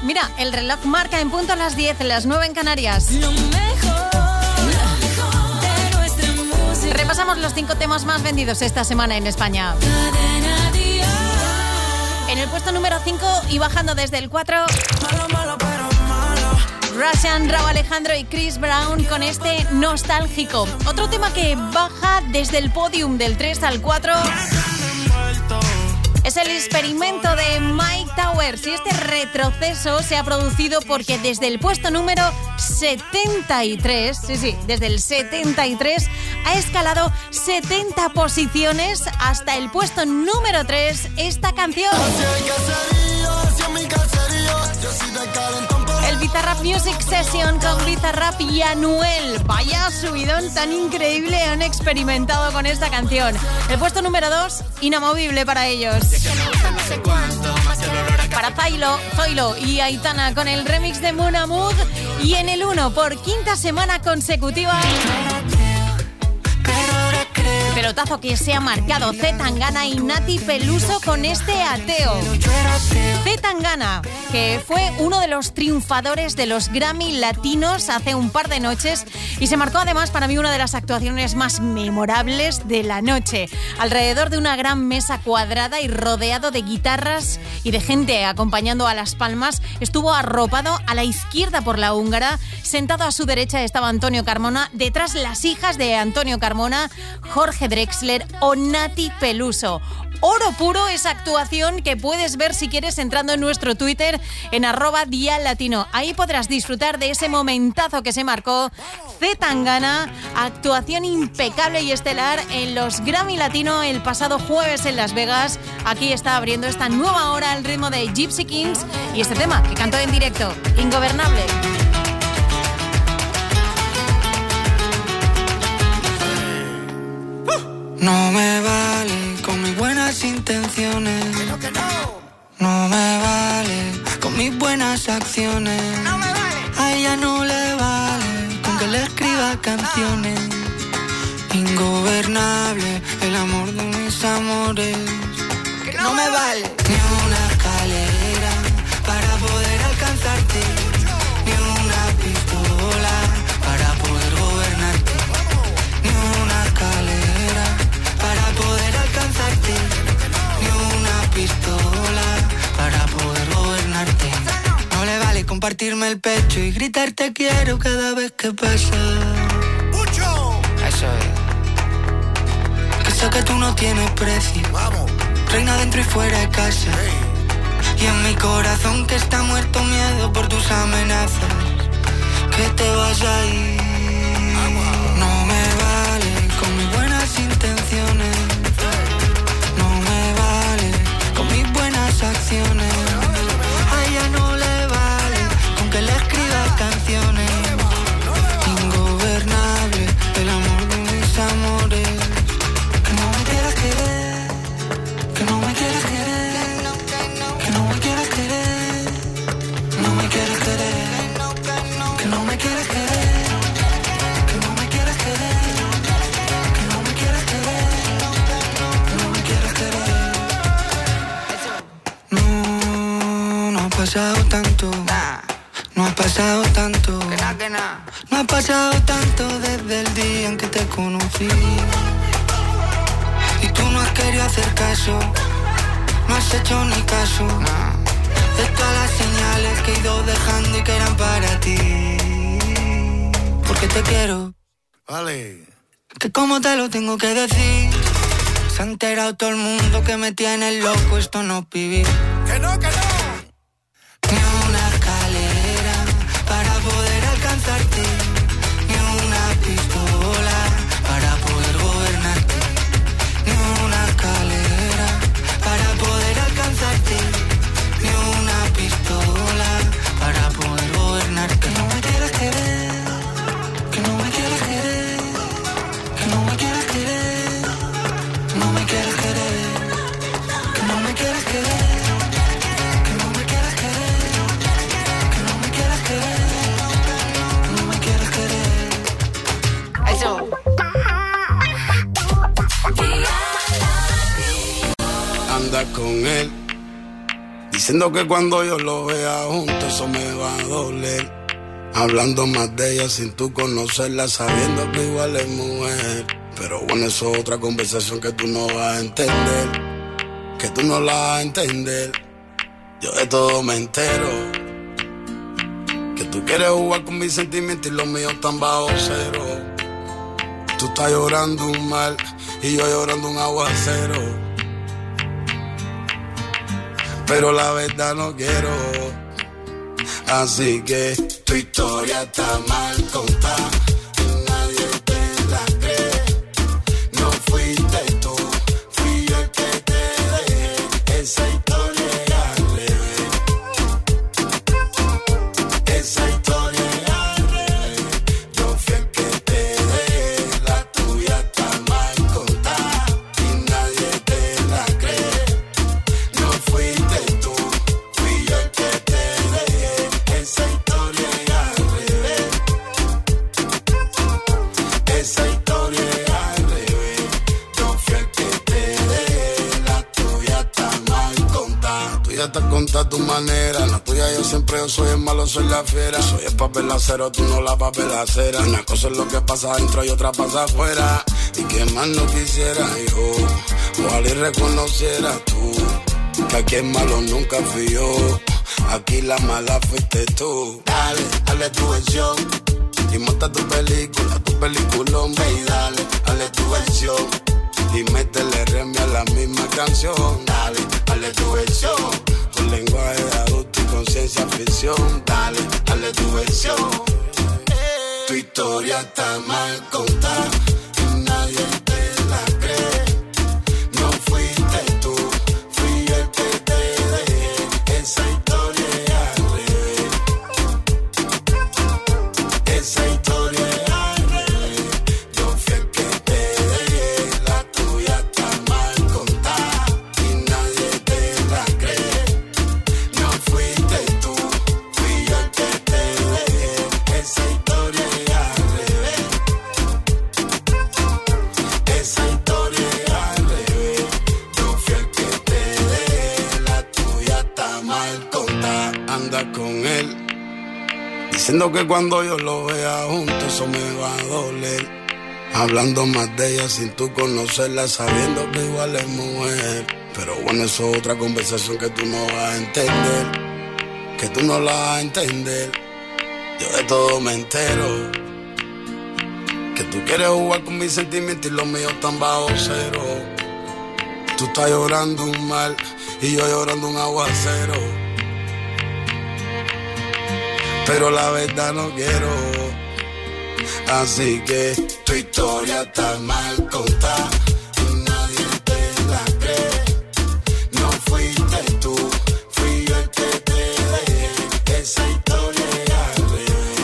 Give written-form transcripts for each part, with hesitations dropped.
Mira, el reloj marca en punto las 10, las 9 en Canarias. Lo mejor de nuestra música. Repasamos los 5 temas más vendidos esta semana en España. Cadena Dial. En el puesto número 5 y bajando desde el 4... Russian, Rauw Alejandro y Chris Brown con este Nostálgico. Otro tema que baja desde el podium del 3 al 4 es el experimento de Mike Towers. Y este retroceso se ha producido porque desde el puesto número 73, desde el 73, ha escalado 70 posiciones hasta el puesto número 3 esta canción. El Bizarrap Music Session con Bizarrap y Anuel. Vaya subidón tan increíble han experimentado con esta canción. El puesto número 2, inamovible para ellos. Para Zoilo y Aitana con el remix de Mon Amour. Y en el 1, por quinta semana consecutiva, pelotazo que se ha marcado C. Tangana y Nati Peluso con este Ateo. C. Tangana, que fue uno de los triunfadores de los Grammy Latinos hace un par de noches y se marcó además para mí una de las actuaciones más memorables de la noche. Alrededor de una gran mesa cuadrada y rodeado de guitarras y de gente acompañando a las palmas, estuvo arropado a la izquierda por la húngara. Sentado a su derecha estaba Antonio Carmona, detrás las hijas de Antonio Carmona, Jorge Drexler o Nati Peluso. Oro puro esa actuación que puedes ver si quieres entrando en nuestro Twitter en @diallatino. Ahí podrás disfrutar de ese momentazo que se marcó C. Tangana, actuación impecable y estelar en los Grammy Latino el pasado jueves en Las Vegas. Aquí está abriendo esta nueva hora al ritmo de Gypsy Kings y este tema que cantó en directo, Ingobernable. No me vale con mis buenas intenciones. No me vale con mis buenas acciones. A ella no le vale con que le escriba canciones. Ingobernable el amor de mis amores. Que no me vale ni una escalera para poder alcanzarte, ni una pistola para poder gobernarte, ni una escalera para poder alcanzarte, ni una pistola para poder gobernarte. No le vale compartirme el pecho y gritar te quiero cada vez que pasa. Eso es. Que sé que tú no tienes precio. Vamos. Reina dentro y fuera de casa. Y en mi corazón que está muerto miedo por tus amenazas. Que te vas a ir. No me vale con mis buenas intenciones. No me vale con mis buenas acciones. A ella no le vale con que le escriba canciones. Ingobernable el amor de mis amores. Que no me quieras querer, que no me quieras querer, que no me quieras querer, no me quieras querer, que no me quieras querer, que no me quieras querer, que no me quieras querer, que no me quieras querer. No ha pasado tanto, no ha pasado tanto, no ha pasado tanto desde el día en que te conocí. Y tú no has querido hacer caso, no has hecho ni caso de todas las señales que he ido dejando y que eran para ti. Porque te quiero. Vale. Que como te lo tengo que decir, se ha enterado todo el mundo que me tiene loco, esto no es vivir. Que no, que no. Ni una escalera para poder alcanzarte, ni una pistola para poder gobernarte, ni una escalera para poder alcanzarte, ni una pistola para poder gobernarte. Que no me quieras querer, que no me quieras querer, que no me quieras querer, no me quieras querer, que no me quieras querer. Anda con él, Diciendo que cuando yo lo vea juntos eso me va a doler. Hablando más de ella sin tú conocerla, sabiendo que igual es mujer. Pero bueno, eso es otra conversación que tú no vas a entender, que tú no la vas a entender. Yo de todo me entero, que tú quieres jugar con mis sentimientos y los míos están bajo cero. Tú estás llorando un mal y yo llorando un aguacero, pero la verdad no quiero. Así que tu historia está mal contada, nadie te la cree. No fuiste tú, fui yo el que te dejé. Esa historia es al revés. Esa historia es al revés. Yo fui el que te dejé. La tuya está mal contada y nadie te la cree. No fuiste tú, fui yo el que te dejé. Esa historia es al revés. Esa historia es al revés. Yo fui el que te dejé. La tuya está mal contada. La tuya está contada a tu manera. La tuya yo siempre yo soy el malo, soy la fiera. Soy el papel acero, tú no la papelacera. Una cosa es lo que pasa adentro y otra pasa afuera. Y que más no quisiera yo, ojalá y reconociera tú, que aquí el malo nunca fui yo. Aquí la mala fuiste tú. Dale, dale tu versión y monta tu peliculón, ve y dale tu versión y métele remi a la misma canción. Dale, dale tu versión, con lenguaje de adulto y conciencia ficción. Dale, dale tu versión. Tu historia está mal contada y nadie te la cree. No fuiste tú, fui yo el que te dejé. Esa historia es al revés. Esa historia es al revés. Yo fui el que te dejé. La tuya está mal contada y nadie te la cree. No fuiste tú, fui yo el que te dejé. Esa historia es al revés. Esa historia es al revés. Yo fui el que te dejé. La tuya está mal contada. Anda con él, diciendo que cuando yo lo vea juntos eso me va a doler. Hablando más de ella sin tú conocerla, sabiendo que igual es mujer. Pero bueno, eso es otra conversación que tú no vas a entender, que tú no la vas a entender. Yo de todo me entero, que tú quieres jugar con mis sentimientos y los míos están bajo cero. Tú estás llorando un mal y yo llorando un aguacero, pero la verdad no quiero. Así que tu historia está mal contada y nadie te la cree. No fuiste tú, fui yo el que te dejé. Esa historia es al revés.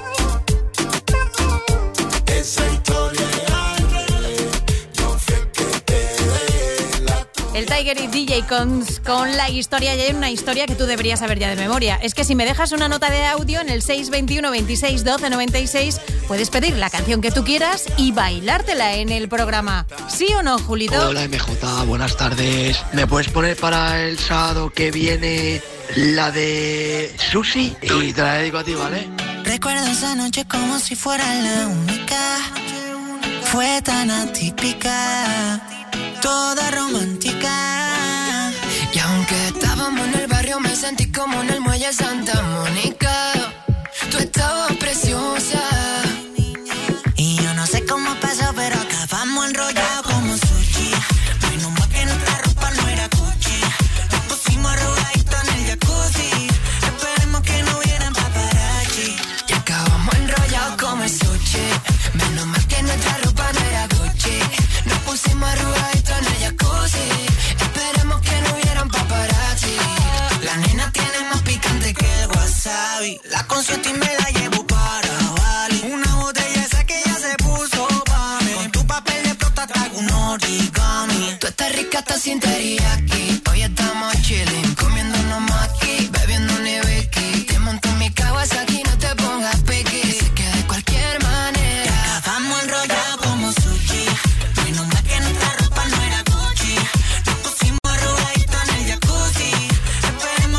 Esa historia es al revés. Yo fui el que te dejé. La El Tiger y DJ Cons con la historia, y hay una historia que tú deberías saber ya de memoria. Es que si me dejas una nota de audio en el 621 26 12 96, puedes pedir la canción que tú quieras y bailártela en el programa. ¿Sí o no, Julito? Hola MJ, buenas tardes. ¿Me puedes poner para el sábado que viene la de Susi? Y te la dedico a ti, ¿vale? Recuerdo esa noche como si fuera la única. Fue tan atípica, toda romántica. Y aunque estábamos en el barrio, me sentí como en el muelle Santa Mónica. Tú estabas preciosa. Y yo no sé cómo pasó, pero acabamos enrollados como sushi. Menos mal que nuestra ropa no era Gucci. Nos pusimos arrugaditos en el jacuzzi. Esperemos que no hubieran paparazzi. Y acabamos enrollados como sushi. Menos mal que nuestra ropa no era Gucci. Nos pusimos arrugaditos en el jacuzzi. Esperemos que no hubieran paparazzi. La nena tiene más picante que el wasabi. La concierto y me la llevo para Bali. Una botella esa que ya se puso pa' mí. Con tu papel de prota te hago un origami. Tú estás rica hasta sin teriyaki. Hoy estamos chilling, comiéndonos maki, bebiendo un Ibiki. Te monto en mi Kawasaki, no te pongas piqui. Sé que de cualquier manera acabamos enrollados como sushi. Menos mal que nuestra ropa no era Gucci. Nos pusimos arrugaditos en el jacuzzi. Esperemos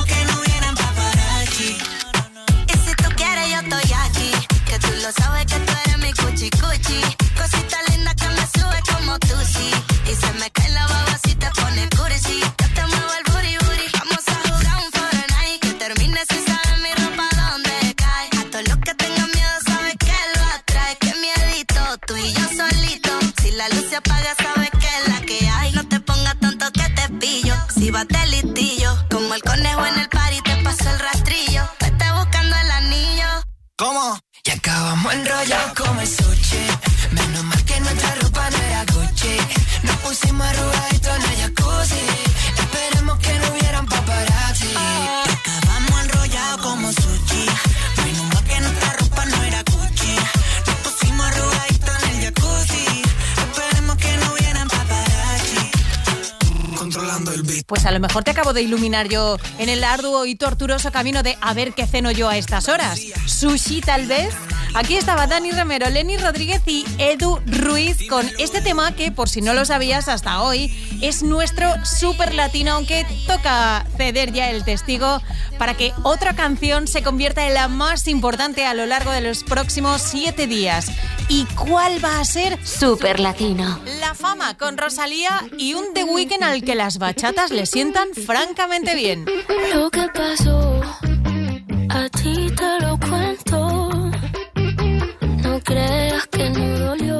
actívate listillo. Como el conejo en el party te paso el rastrillo. Me está buscando el anillo. ¿Cómo? Y acabamos enrollados como el sushi. Menos mal que nuestra ropa no era Gucci. Nos pusimos arrugaditos en el jacuzzi. Esperemos que no hubieran paparazzi. Y acabamos enrollados como sushi. Menos mal que nuestra ropa no era Gucci. Nos pusimos arrugaditos en el jacuzzi. Esperemos que no hubieran paparazzi. Controlando el beat. Pues a lo mejor te acabo de iluminar yo en el arduo y tortuoso camino de a ver qué ceno yo a estas horas. Sushi, tal vez. Aquí estaba Dani Romero, Lenny Rodríguez y Edu Ruiz con este tema que, por si no lo sabías hasta hoy, es nuestro super latino, aunque toca ceder ya el testigo para que otra canción se convierta en la más importante a lo largo de los próximos 7 días. ¿Y cuál va a ser? Super latino. La Fama con Rosalía y un The Weeknd al que las bachatas le sientan francamente bien. Lo que pasó, a ti te lo cuento. No creas que no dolió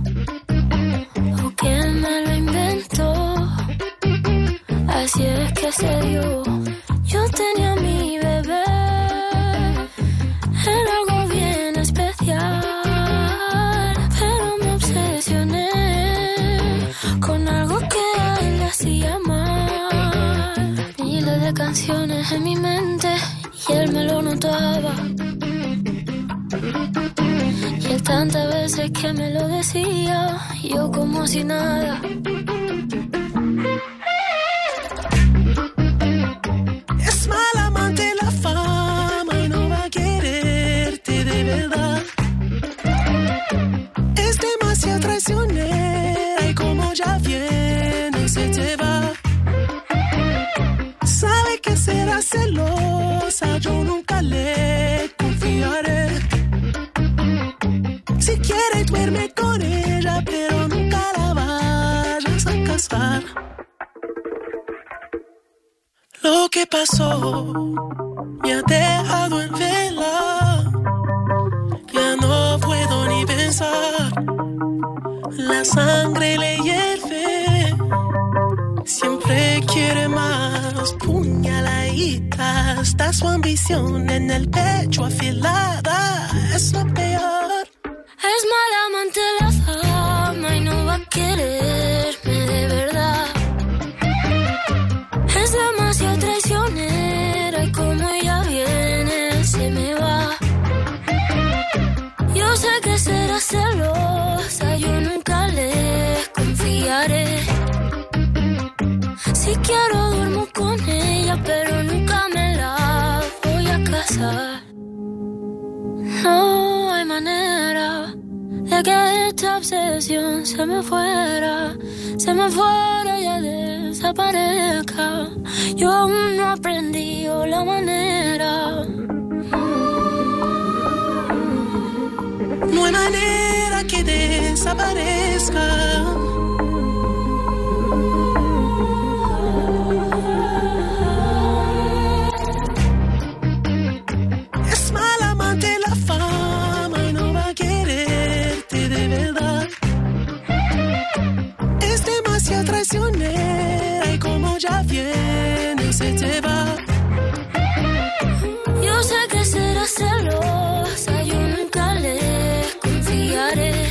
o que me lo inventó. Así es que se dio. Yo tenía a mi bebé, era algo bien especial, pero me obsesioné con algo que a él le hacía mal. Miles de canciones en mi mente y él me lo notaba. Y él tantas veces que me lo decía, yo como si nada. Es mal amante la fama y no va a quererte de verdad. Es demasiado traicionera y como ya viene se te va. Sabe que será celosa, yo nunca le confiaré. Si quiere duerme con ella, pero nunca la vayas a casar. Lo que pasó me ha dejado en vela. Ya no puedo ni pensar. La sangre le hierve. Siempre quiere más. Puñaladita. Está su ambición en el pecho afilada. Es lo peor. Es mala amante la fama y no va a quererme de verdad. Es demasiado traicionera y como ella viene se me va. Yo sé que será celosa, yo nunca le confiaré. Si quiero duermo con ella, pero nunca me la voy a casar. No hay manera de que esta obsesión se me fuera y ya desaparezca. Yo aún no aprendí la manera. No hay manera que desaparezca. Es mal amante la fama y no va a quererte de verdad. Es demasiado traicionera y como ya viene se te va. Yo sé que será celosa, yo nunca le confiaré.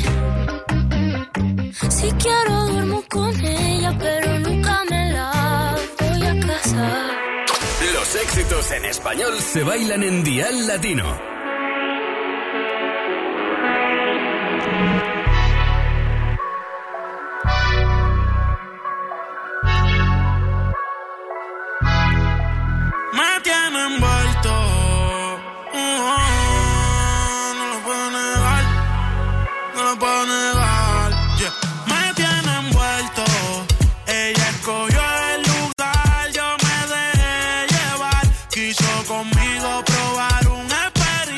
Si quiero duermo con ella, pero nunca me la voy a casar. Los éxitos en español se bailan en Dial Latino. Me tiene envuelto, no lo puedo negar, no lo puedo negar, yeah. Me tiene envuelto, ella escogió el lugar, yo me dejé llevar, quiso conmigo probar un experimento.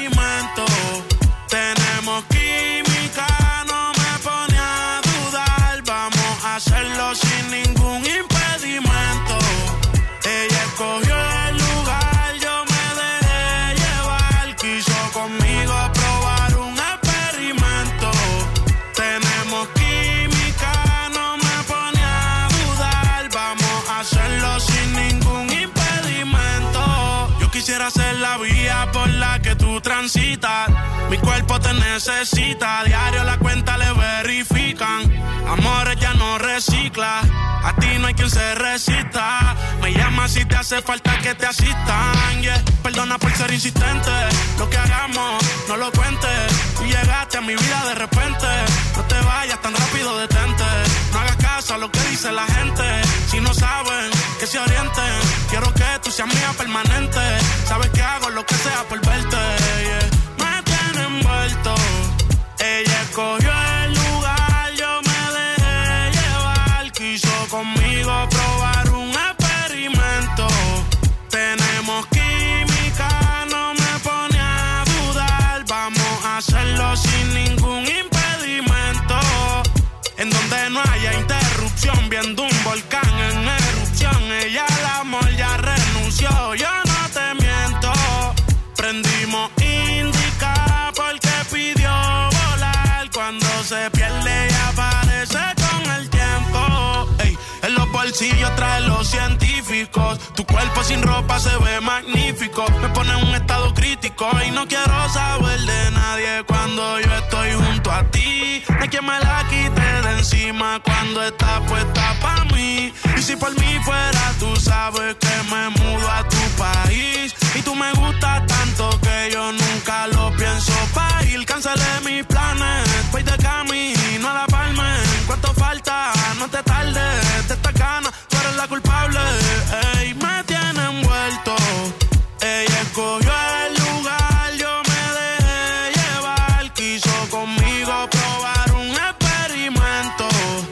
por la que tú transitas. Mi cuerpo te necesita, a diario la cuenta le verifican. Amores ya no recicla, a ti no hay quien se resista. Me llama si te hace falta que te asistan, yeah. Perdona por ser insistente, lo que hagamos no lo cuentes. Tú llegaste a mi vida de repente, no te vayas tan rápido, detente. No hagas caso a lo que dice la gente, si no saben que se orienten. Quiero que tú seas mía permanente, sabes que hago lo que sea por verte, yeah. Me tiene envuelto, ella escogió el lugar, yo me dejé llevar. Quiso conmigo probar un experimento, tenemos química, no me pone a dudar. Vamos a hacerlo sin ningún impedimento, en donde no haya interrupción, viendo un volcán en erupción. Ella al amor ya renunció, yo no te miento. Prendimos indica porque pidió volar. Cuando se pierde y aparece con el tiempo. Ey, en los bolsillos trae los científicos. Tu cuerpo sin ropa se ve magnífico. Me pone en un estado crítico y no quiero saber de nadie cuando yo estoy junto a ti. No hay quien me la quite de encima cuando está puesta pa' mí. Y si por mí fuera, tú sabes que me mudo a tu país. Y tú me gustas tanto que yo nunca lo pienso pa' ir. Cancelé mis planes, voy de camino a la Palma. ¿Cuánto falta? No te tardes, de esta gana, tú eres la culpable. Ey, me tiene envuelto, ella escogió el lugar, yo me dejé llevar. Quiso conmigo probar un experimento,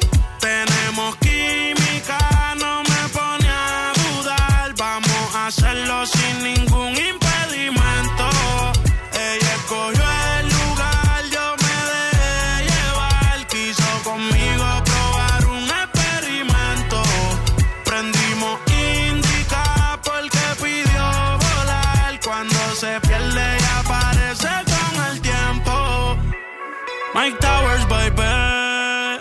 tenemos química, no me pone a dudar. Vamos a hacerlo sin ningún impedimento. Ella escogió el lugar, yo me dejé llevar. Quiso conmigo probar un experimento, prendimos indica porque pidió volar. Cuando se pierde y aparece con el tiempo. Mike Towers, baby,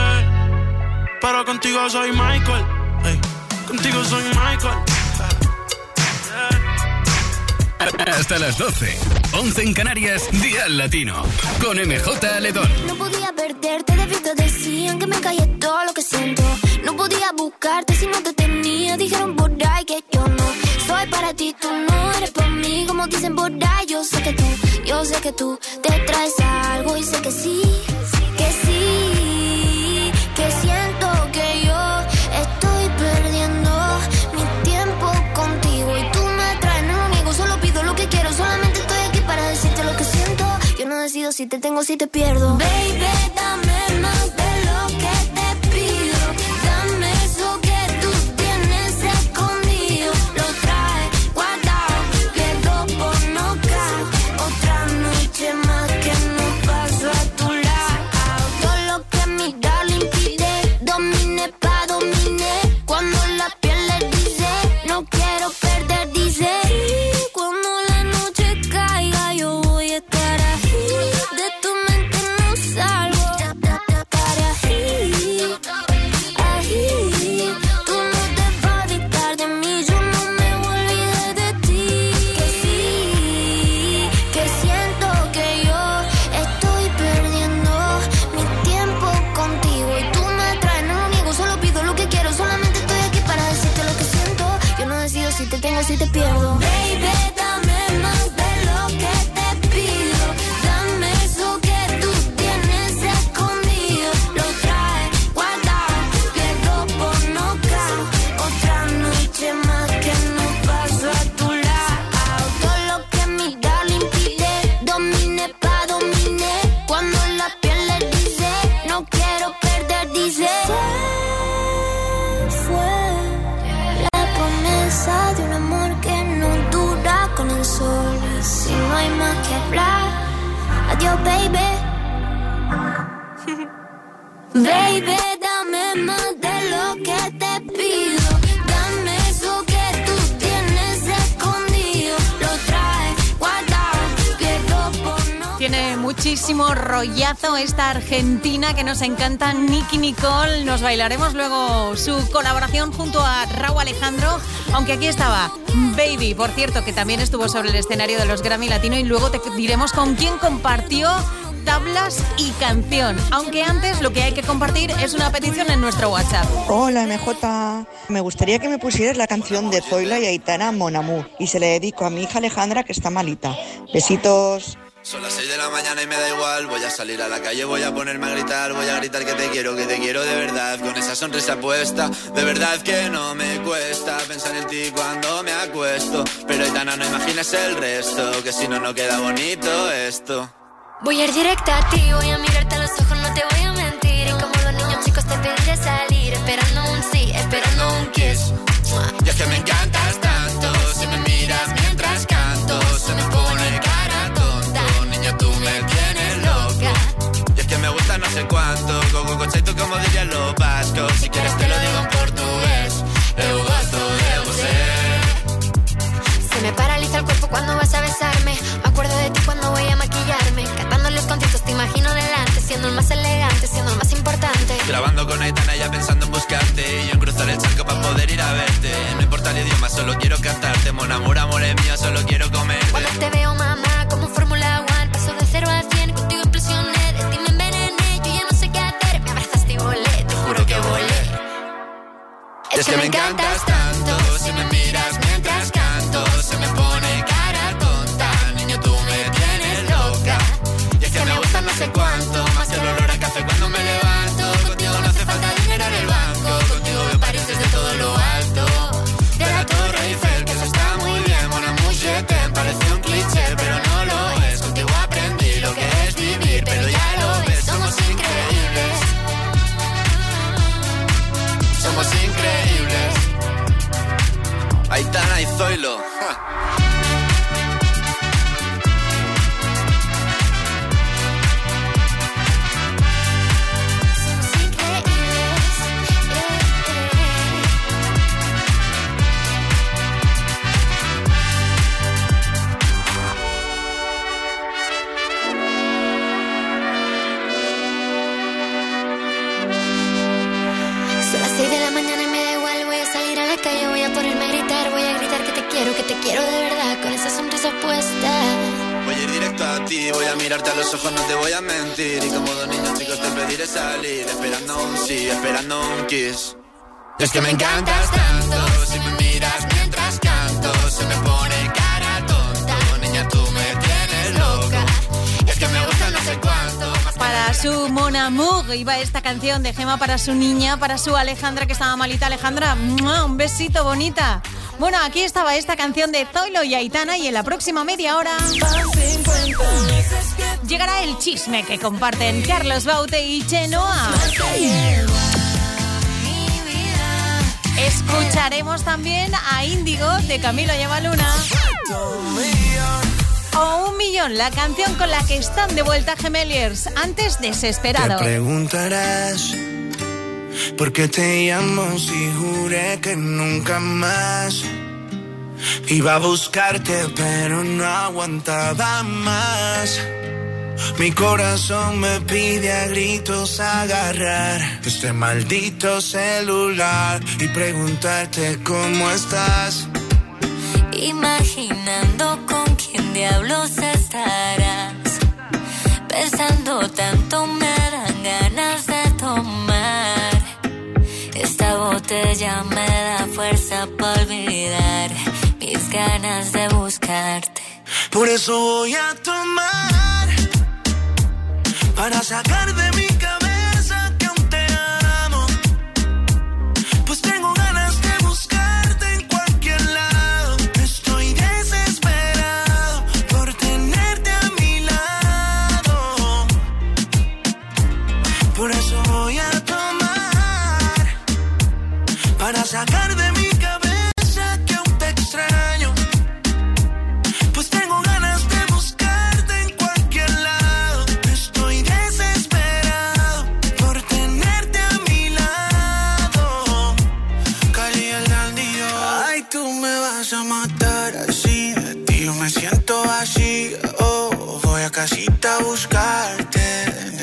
pero contigo soy Michael, contigo soy Michael. Hasta las 12, 11 en Canarias, Dial Latino, con MJ Aledón. No podía perderte, de vista decían que me callé todo lo que siento. No podía buscarte si no te tenía, dijeron por ahí que yo no soy para ti, tú no eres para mí, como dicen por ahí. Yo sé que tú te traes algo y sé que sí, que siento que yo estoy perdiendo mi tiempo contigo y tú me traes, no lo niego, solo pido lo que quiero, solamente estoy aquí para decirte lo que siento. Yo no decido si te tengo o si te pierdo. Baby, dame más de lo que te pido, dame eso que tú tienes escondido, lo traes guardado, pierdo por nocaut, otra noche más que no paso a tu lado. Todo lo que mi darling pide, domine pa' domine, cuando la piel le dice, no quiero perder, dice, cuando la noche caiga yo voy a estar ahí, de tu mente no salgo, para ahí, tú no te vas a dictar de mí, yo no me voy a olvidar de ti, que siento que yo estoy perdiendo mi tiempo contigo y tú me traes, no lo niego, solo pido lo que quiero, solamente estoy aquí para decirte lo que siento. Yo no decido si te tengo o si te pierdo. Baby, dame más de lo que te pido, dame eso que tú tienes escondido, lo traes guardado, pierdo por nocaut, otra noche más que no paso a tu lado. Todo lo que mi darling pide, domine pa' domine, cuando la piel le dice, no quiero perder, dice, fue la promesa de un amor que no dura con el sol. Si no hay más que hablar, adiós, baby. Baby, dame más de lo que te pido, dame eso que tú tienes escondido, lo traes guardado, pierdo por no. Tiene muchísimo rollazo esta argentina que nos encanta, Nicki Nicole. Nos bailaremos luego su colaboración junto a Rauw Alejandro, aunque aquí estaba Baby, por cierto, que también estuvo sobre el escenario de los Grammy Latino, y luego te diremos con quién compartió tablas y canción. Aunque antes lo que hay que compartir es una petición en nuestro WhatsApp. Hola MJ, me gustaría que me pusieras la canción de Zoilo y Aitana, Mon Amour, y se le dedico a mi hija Alejandra, que está malita. Besitos. Son las 6 de la mañana y me da igual. Voy a salir a la calle, voy a ponerme a gritar. Voy a gritar que te quiero de verdad. Con esa sonrisa puesta, de verdad que no me cuesta pensar en ti cuando me acuesto. Pero Aitana, no imagines el resto, que si no, no queda bonito esto. Voy a ir directa a ti, voy a mirarte a los ojos, no te voy a mentir. Y como los niños chicos te pediré salir, esperando un sí, esperando un kiss. Y es que me encantas tanto, si me miras mientras canto, se me pone cara tonta. Niña, tú me tienes loca. Y es que me gusta no sé cuánto, go conceito como dirían los vascos. Si quieres te lo digo en portugués, eu gosto de você. Se me paraliza el cuerpo cuando vas a besarme. Me acuerdo de ti cuando voy a maquillarme. Cantando los conciertos te imagino delante, siendo el más elegante, siendo el más importante. Grabando con Aitana ya pensando en buscarte, y yo en cruzar el charco para poder ir a verte. No importa el idioma, solo quiero cantarte. Mon amour, amor es mío, solo quiero comerte. Cuando te veo, mamá, como Fórmula 1, paso de 0 a 100, contigo implosioné. De ti me envenené, yo ya no sé qué hacer. Me abrazaste y volé, te juro que volé. Es que me encantas tanto, si me miras mientras canto, se me pone cara tonta. Niño, tú me tienes loca. Y es que me gusta no sé cuánto, más el olor a café cuando me levanto. Contigo no hace falta dinero en el banco, contigo veo París desde todo lo alto. De la Torre Eiffel, que eso está muy bien. Mon amour, je t'aime, parece un cliché, pero no lo es. Contigo aprendí lo que es vivir, pero ya lo ves, somos increíbles. Somos increíbles. Aitana y Zoilo. Que te quiero de verdad, con esa sonrisa puesta. Voy a ir directo a ti, voy a mirarte a los ojos, no te voy a mentir. Y como dos niños chicos te pediré salir, esperando un sí, esperando un kiss. Es que me encantas tanto, si me miras mientras canto, se me pone cara tonta. Niña, tú me tienes loca. Es que me gusta no sé cuánto. Para su Mon Amour iba esta canción de Gemma, para su niña, para su Alejandra, que estaba malita. Alejandra, un besito, bonita. Bueno, aquí estaba esta canción de Zoilo y Aitana, y en la próxima media hora llegará el chisme que comparten Carlos Baute y Chenoa. Escucharemos también a Índigo de Camilo y Eva Luna. O 1 millón, la canción con la que están de vuelta Gemeliers, antes Desesperado. Te preguntarás ¿por qué te llamo si juré que nunca más iba a buscarte, pero no aguantaba más? Mi corazón me pide a gritos agarrar este maldito celular y preguntarte cómo estás. Imaginando con quién diablos estarás. Pensando tanto me dan ganas de tomar. Esta botella me da fuerza para olvidar mis ganas de buscarte. Por eso voy a tomar, para sacar de mi cabeza que aún te amo. Pues tengo ganas de buscarte en cualquier lado. Estoy desesperado por tenerte a mi lado. Por eso voy a tomar, para sacar de mi cabeza que aún te extraño. Pues tengo ganas de buscarte en cualquier lado. Estoy desesperado por tenerte a mi lado. Cali el Dandy, ay, tú me vas a matar así. De ti yo me siento así. Oh, voy a casita a buscar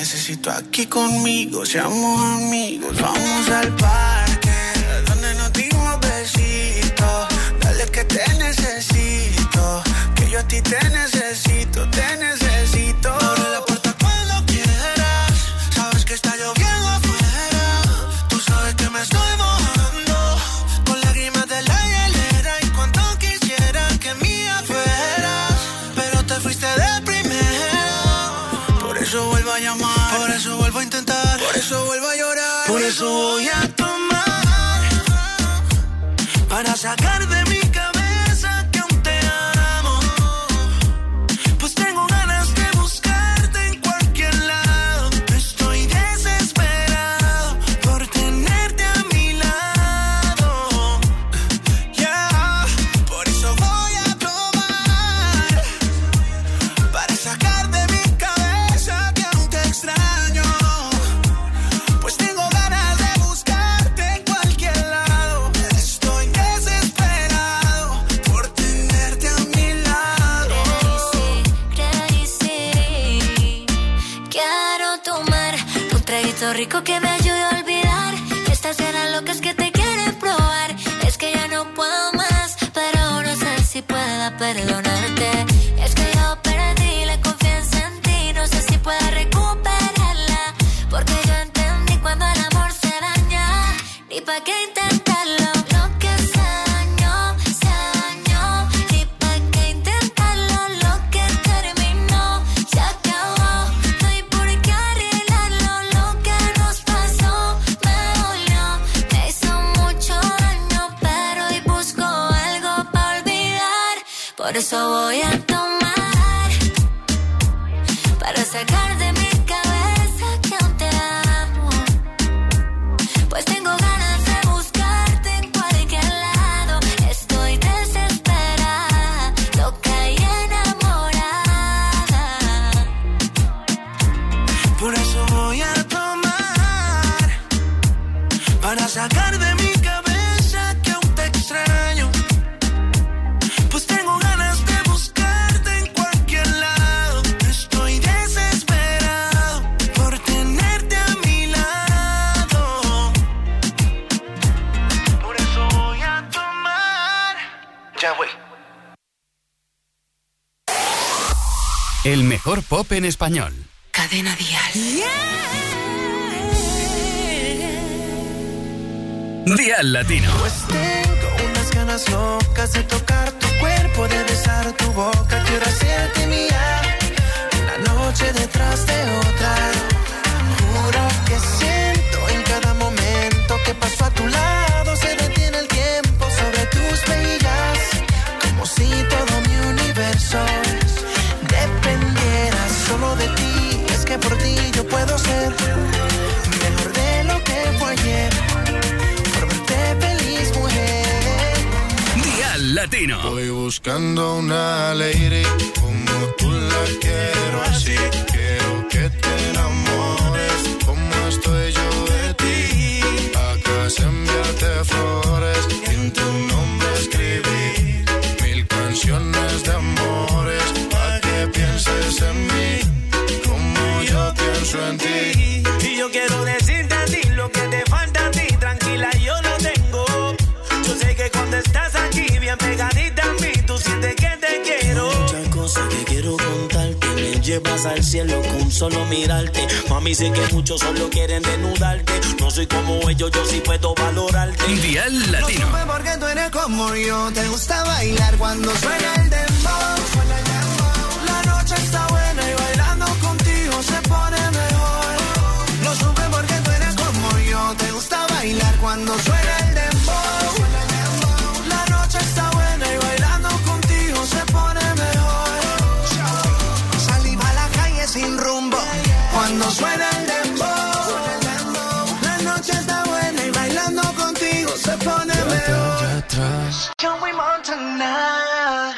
necesito aquí conmigo. Seamos amigos, vamos al parque donde nos dimos besitos. Dale que te necesito, que yo a ti te necesito, te necesito. Abre la puerta cuando quieras, sabes que está lloviendo afuera. Tú sabes que me estoy mojando con lágrimas de la hielera. Y cuánto quisiera que mía fueras, pero te fuiste de primera. Por eso vuelvo a llamar, por eso vuelvo a intentar, por eso vuelvo a llorar. Por eso voy a tomar, para sacar de mi cabeza que aún te amo. Pues tengo ganas de buscarte en cualquier lado. Estoy desesperado por tenerte a mi lado. Yeah, por eso voy a tomar, para sacar de mi cabeza que aún te extraño. Pues tengo ganas de buscarte en cualquier lado. Estoy desesperado por tenerte a mi lado. Crazy. Quiero tomar un traguito rico que me ayude a olvidar estas ganas locas que te quieren probar. Es que ya no puedo más, pero no sé si pueda perdonarte. Es que yo perdí la confianza en ti, no sé si pueda recuperarla. Porque yo entendí cuando el amor se daña, ni pa' qué intentarlo. Lo que se dañó, ni pa' qué intentarlo. Lo que terminó, se acabó, no hay por qué arreglarlo. Lo que nos pasó me dolió, me hizo mucho daño, pero hoy busco algo para olvidar. Por eso voy a tomar, para sacar de mi cabeza que aún te amo. Pues tengo ganas de buscarte en cualquier lado. Estoy desesperada, loca y enamorada. Por eso voy a tomar, para sacar de mi cabeza que aún te extraño. Pues tengo ganas de buscarte en cualquier lado. Estoy desesperado por tenerte a mi lado. Por eso voy a tomar. Ya voy. El mejor pop en español. Cadena Dial. Dial Latino. Pues tengo unas ganas locas de tocar tu cuerpo, de besar tu boca. Quiero hacerte mía, una noche detrás de otra. Juro que siento en cada momento que paso a tu lado. Se detiene el tiempo sobre tus mejillas, como si todo mi universo dependiera solo de ti. Es que por ti yo puedo ser mejor de lo que fue ayer. Por verte feliz, mujer. Dial Latino. Voy buscando una lady como tú la quiero así. Quiero que te enamores como estoy yo de ti. Acá enviarte flores y en tu nombre escribir 1000 canciones de amores para que pienses en mí como yo pienso en ti. Y yo quiero decirte a ti lo que te falta a ti. Tranquila, yo lo tengo. Yo sé que cuando estás aquí bien pegadita a mí, tú sientes que te quiero. Muchas cosas que quiero contarte, me llevas al cielo con solo mirarte. Mami, sé que muchos solo quieren desnudarte. No soy como ellos, yo sí puedo valorarte. Dial Latino. No supe por qué tú eres como yo. Te gusta bailar cuando suena el dembow. La noche está buena y bailando contigo se pone mejor. No supe por qué tú eres como yo. Te gusta bailar cuando suena el dembow. La noche está buena y bailando contigo se pone mejor. Salí a la calle sin rumbo cuando suena el dembow. La noche está buena y bailando contigo se pone mejor. Joey Montana.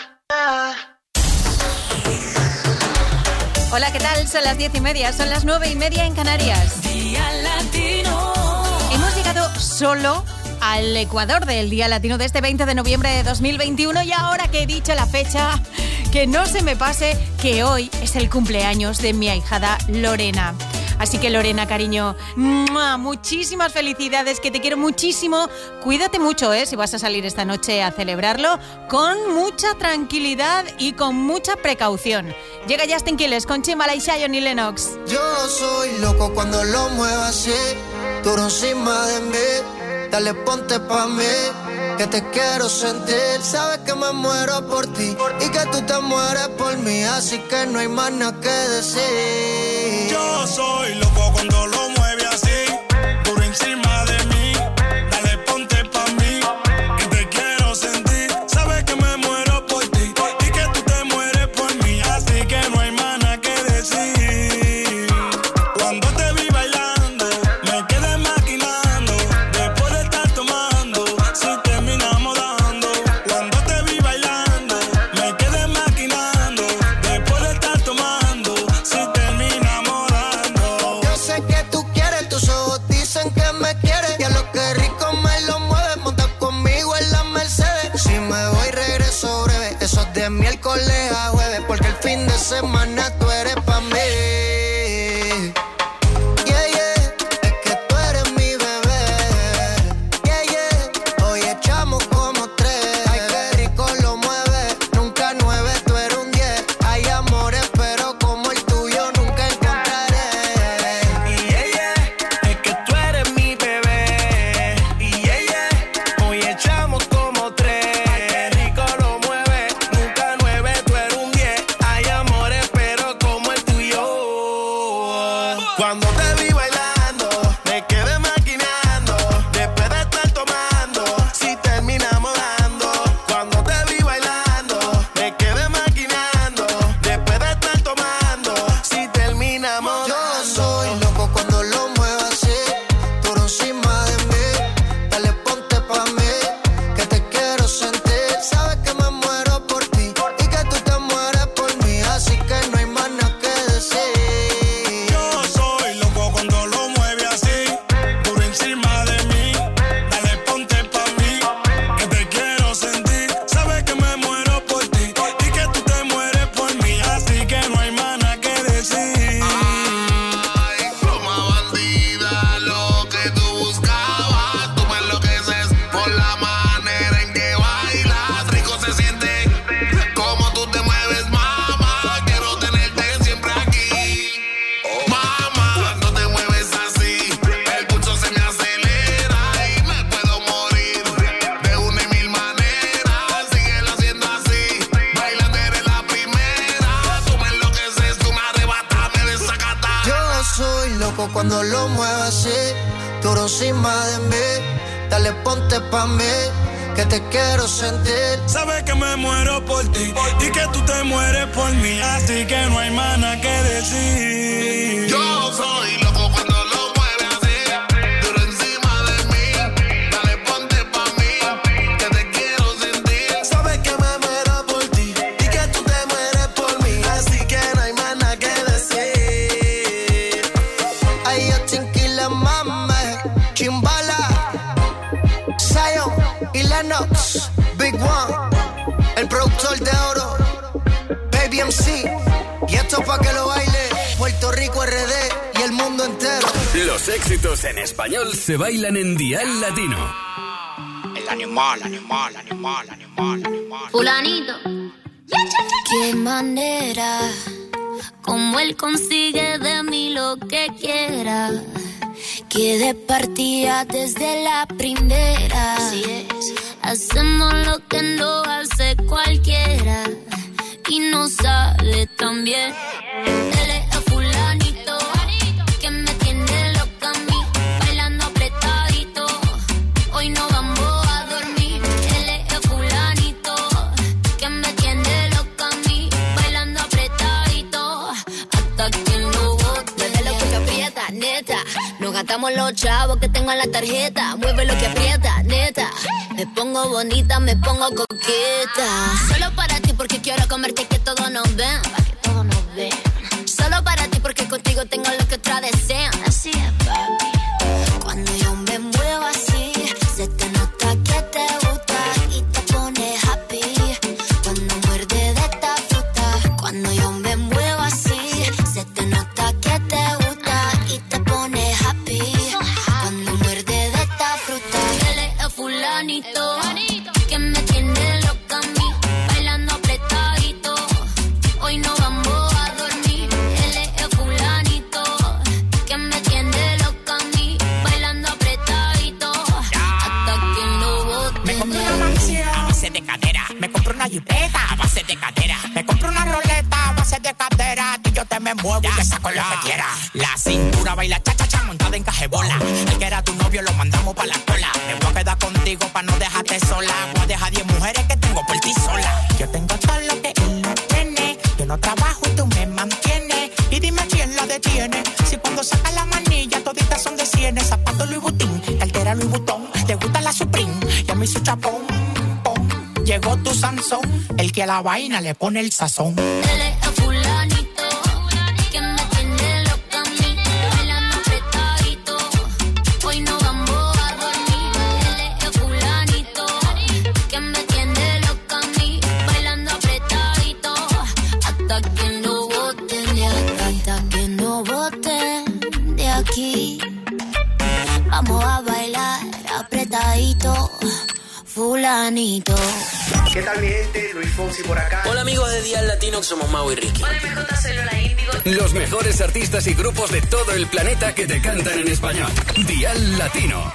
Hola, ¿qué tal? Son las 10:30, son las 9:30 en Canarias. Dial Latino. Hemos llegado solo al Ecuador del Día Latino de este 20 de noviembre de 2021 y ahora que he dicho la fecha, que no se me pase que hoy es el cumpleaños de mi ahijada Lorena. Así que Lorena, cariño, ¡mua! Muchísimas felicidades, que te quiero muchísimo. Cuídate mucho, si vas a salir esta noche a celebrarlo, con mucha tranquilidad y con mucha precaución. Llega Justin Quiles con Chimbala y Zion y Lennox. Yo soy loco cuando lo muevo así, duro encima de mí. Dale, ponte pa' mí, que te quiero sentir. Sabes que me muero por ti y que tú te mueres por mí, así que no hay más nada que decir. Yo soy loco cuando lo mueve así, duro encima de mí. Dale, ponte pa' mí, que te quiero sentir. Sabes que me muero por ti y que tú te mueres por mí, así que no hay más nada que decir. Cuando te vi bailando, me quedé maquinando. Después de estar tomando, si terminamos dando. Cuando te vi bailando, me quedé maquinando. Después de estar tomando, si terminamos dando. Yo sé que tú quieres, tus ojos dicen que me quieres. Y a lo que rico me lo mueves, monta conmigo en la Mercedes. Si me voy regreso breve, eso es de miércoles a jueves, porque el fin de semana tú eres pa' mí. Yeah, yeah, es que tú eres mi bebé. Yeah, yeah, hoy echamos como 3. Ay, qué rico lo mueve, nunca 9, tú eres un 10. Hay amores, pero como el tuyo nunca encontraré. Y es que tú eres mi bebé. Y hoy echamos como 3. Ay, qué rico lo mueve, nunca 9, tú eres un 10. Hay amores, pero como el tuyo. Cuando te vi bailando, me quedé maquinando. Después de estar tomando, si terminamos dando. Cuando te vi bailando, me quedé maquinando. Después de estar tomando, si terminamos Yo dando. soy loco cuando lo muevo así, duro encima de mí. Dale, ponte pa' mí, que te quiero sentir. Sabes que me muero por ti y que tú te mueres por mí, así que no hay más nada que decir. Yo soy loco cuando lo mueve así, duro encima de mí. Dale, ponte pa' mí, que te quiero sentir. Sabes que me muero por ti y que tú te mueres por mí, así que no hay más nada que decir. Ay, pluma bandida, lo que tú buscabas. Tú me enloqueces por la manera en que bailas. Rico se siente como tú te mueves, mamá. Quiero tenerte siempre aquí, mamá. Cuando te mueves así, el pulso se me acelera y me puedo morir de una y mil maneras. Síguelo haciendo así, bailando eres la primera. Tú me enloqueces, tú me arrebatas, me desacatas. Yo soy loco cuando lo muevo así, duro encima de mí. Dale, ponte pa' mí, que te quiero sentir. Sabes que me muero por ti y que tú te mueres por mí, así que no hay más nada que decir. Yo soy loco cuando lo mueve así, duro encima de mí. Dale, ponte pa' mí, que te quiero sentir. Sabes que me muero por ti y que tú te mueres por mí, así que no hay más nada que decir. Ay, yo Quiles, mame, Chimbala, Zion y Lennox, Big One, el productor de oro, Baby MC. Y esto pa' que lo baile Puerto Rico, RD y el mundo entero. Los éxitos en español se bailan en Dial Latino. El animal. Fulanito. Qué manera, como él consigue de mí lo que quiera. Que de partida desde la primera. Así es. Hacemos lo que no hace cualquiera. Y no sale tan bien. Él es el fulanito que me tiene loca a mí, bailando apretadito. Hoy no vamos a dormir. Él es el fulanito que me tiene loca a mí, bailando apretadito. Hasta que lo bote. Mueve lo que me aprieta, neta. Nos gastamos los chavos que tengo en la tarjeta. Mueve lo que aprieta, neta. Me pongo bonita, me pongo coqueta. Solo para ti porque quiero comerte y que todos nos ven. Pa' que todos nos ven. Solo para ti porque contigo tengo lo que otras desean. Así es, papi. Cuando yo me muevo así, se te nota que te gusta y te pone happy. Cuando muerde de esta fruta. Cuando yo me muevo así, se te nota que te gusta y base de cadera. Me compro una jipeta a base de cadera. Me compro una roleta a base de cadera. Y yo te me muevo y te saco lo que quiera. La cintura baila cha-cha-cha montada en cajebola. El que era tu novio lo mandamos pa' la cola. Me voy a quedar contigo pa' no dejarte sola. Voy a dejar 10 mujeres que tengo por ti sola. Yo tengo todo lo que él no tiene. Yo no trabajo y tú me mantienes. Y dime quién la detiene. Si cuando saca la manilla toditas son de cienes. Zapato Louis Vuitton, cartera Louis Vuitton. Te gusta la Supreme y a mí su chapón. Llegó tu Sansón, el que a la vaina le pone el sazón. Él es el fulanito que me tiene loca a mí, bailando apretadito. Hoy no vamos a dormir. Él es el fulanito que me tiene loca a mí, bailando apretadito. Hasta que no boten de acá, hasta que no boten de aquí. Vamos a bailar apretadito, fulanito. ¿Qué tal mi gente? Luis Fonsi por acá. Hola amigos de Dial Latino, que somos Mau y Ricky. Hola MJ, soy Lola Índigo. Los mejores artistas y grupos de todo el planeta que te cantan en español. Dial Latino.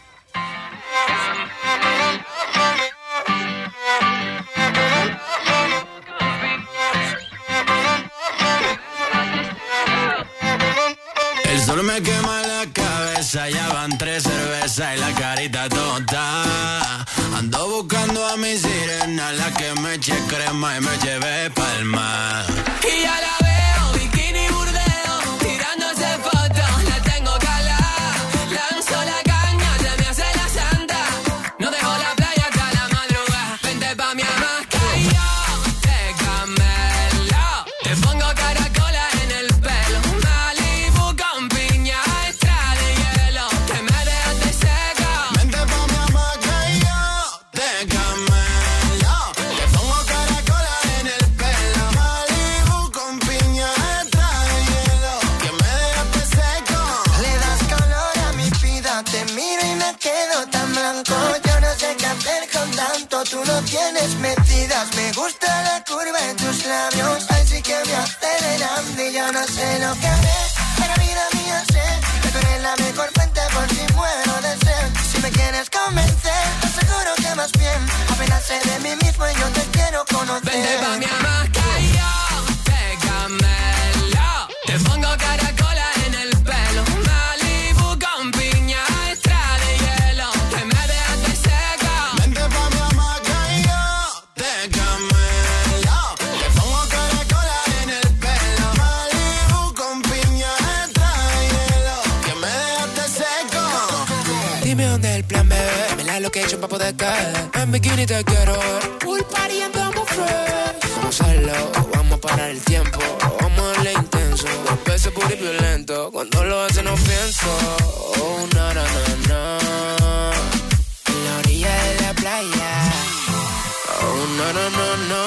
El sol me quema la cabeza, ya van 3 cervezas y la carita tonta. Ando buscando a mi sirena, la que me eche crema y me lleve pa'l mar. Y ya la veo, bikini burdeo, tirándose fotos, la tengo calada. Lanzo la caña, se me hace la santa. No dejo la playa hasta la madrugada. Vente pa' mi hamaca y yo te camelo. Te pongo caracola en el pelo, Malibu con piña extra de hielo, que me dejaste seco. Vente pa' mi hamaca y yo te camelo. Te pongo caracola en el pelo, Malibu con piña extra de hielo, que me dejaste seco. Le das color a mi vida, te miro y me quedo tan blanco. Yo no sé qué hacer con tanto, tú no tienes medidas. Me gusta la curva en tus labios, así que me aceleran y yo no sé lo que haré. Pero vida mía sé que tú eres la mejor fuente por si muero de sed. Si me quieres convencer, te aseguro que más bien apenas sé de mí mismo y yo te quiero conocer. Vente pa' mi hamaca y yo te camelo. Te pongo caracola en el pelo, Malibu con piña extra de hielo, que me dejaste seco. Vente pa' mi hamaca y yo te camelo. Te pongo caracola en el pelo, Malibu con piña extra de hielo, que me dejaste seco. Dime dónde es el plan, bebé. Me la location pa' poder caer. En bikini te quiero ver. Pool party andamos fresh. Vamos a hacerlo, vamos a parar el tiempo. Vamos a darle intenso. 2 veces puro y violento. Cuando lo hace no pienso. Oh, na, na, na, na. En la orilla de la playa. Oh, no, no, no, no.